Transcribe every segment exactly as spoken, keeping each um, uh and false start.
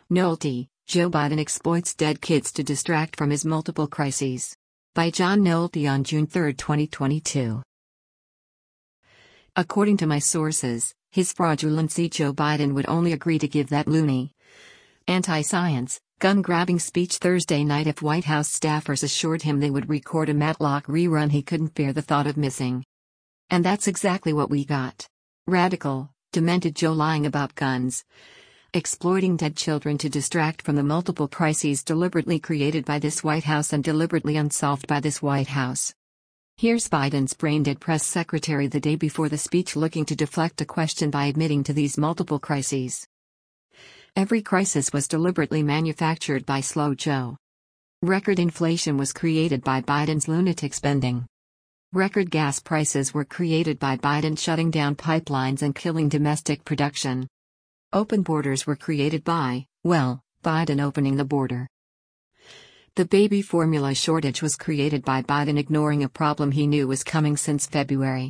Nolte, Joe Biden exploits dead kids to distract from his multiple crises. By John Nolte on June third, twenty twenty-two. According to my sources, His Fraudulency Joe Biden would only agree to give that loony, anti-science, gun-grabbing speech Thursday night if White House staffers assured him they would record a Matlock rerun he couldn't bear the thought of missing. And that's exactly what we got. Radical, demented Joe lying about guns, exploiting dead children to distract from the multiple crises deliberately created by this White House and deliberately unsolved by this White House. Here's Biden's brain-dead press secretary the day before the speech looking to deflect a question by admitting to these multiple crises. Every crisis was deliberately manufactured by Slow Joe. Record inflation was created by Biden's lunatic spending. Record gas prices were created by Biden shutting down pipelines and killing domestic production. Open borders were created by, well, Biden opening the border. The baby formula shortage was created by Biden ignoring a problem he knew was coming since February.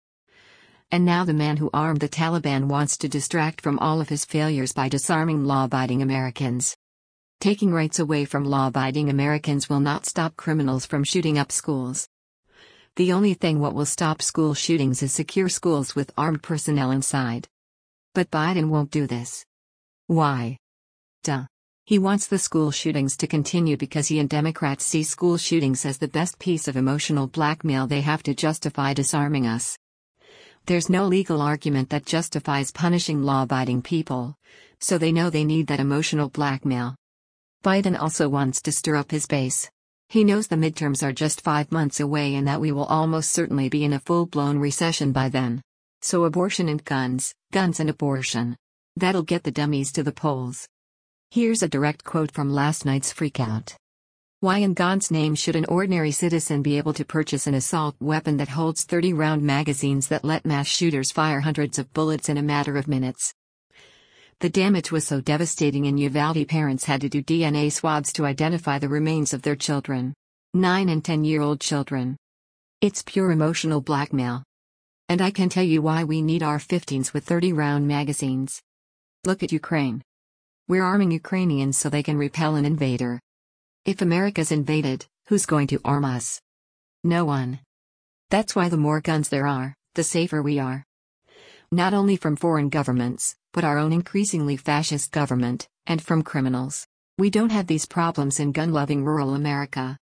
And now the man who armed the Taliban wants to distract from all of his failures by disarming law-abiding Americans. Taking rights away from law-abiding Americans will not stop criminals from shooting up schools. The only thing what will stop school shootings is secure schools with armed personnel inside. But Biden won't do this. Why? Duh. He wants the school shootings to continue because he and Democrats see school shootings as the best piece of emotional blackmail they have to justify disarming us. There's no legal argument that justifies punishing law-abiding people, so they know they need that emotional blackmail. Biden also wants to stir up his base. He knows the midterms are just five months away and that we will almost certainly be in a full-blown recession by then. So abortion and guns, guns and abortion. That'll get the dummies to the polls. Here's a direct quote from last night's freakout. Why in God's name should an ordinary citizen be able to purchase an assault weapon that holds thirty round magazines that let mass shooters fire hundreds of bullets in a matter of minutes? The damage was so devastating in Uvalde parents had to do D N A swabs to identify the remains of their children. nine and ten year old children. It's pure emotional blackmail. And I can tell you why we need R fifteens with thirty round magazines. Look at Ukraine. We're arming Ukrainians so they can repel an invader. If America's invaded, who's going to arm us? No one. That's why the more guns there are, the safer we are. Not only from foreign governments, but our own increasingly fascist government, and from criminals. We don't have these problems in gun-loving rural America.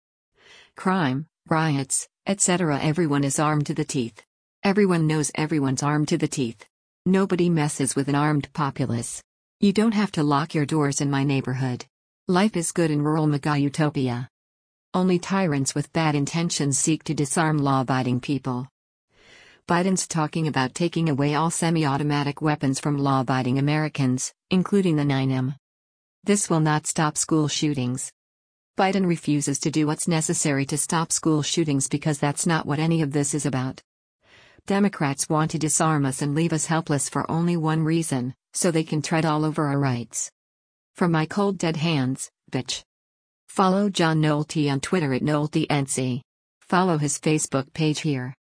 Crime, riots, et cetera. Everyone is armed to the teeth. Everyone knows everyone's armed to the teeth. Nobody messes with an armed populace. You don't have to lock your doors in my neighborhood. Life is good in rural mega utopia. Only tyrants with bad intentions seek to disarm law-abiding people. Biden's talking about taking away all semi-automatic weapons from law-abiding Americans, including the nine M. This will not stop school shootings. Biden refuses to do what's necessary to stop school shootings because that's not what any of this is about. Democrats want to disarm us and leave us helpless for only one reason, so they can tread all over our rights. From my cold dead hands, bitch. Follow John Nolte on Twitter at NolteNC. Follow his Facebook page here.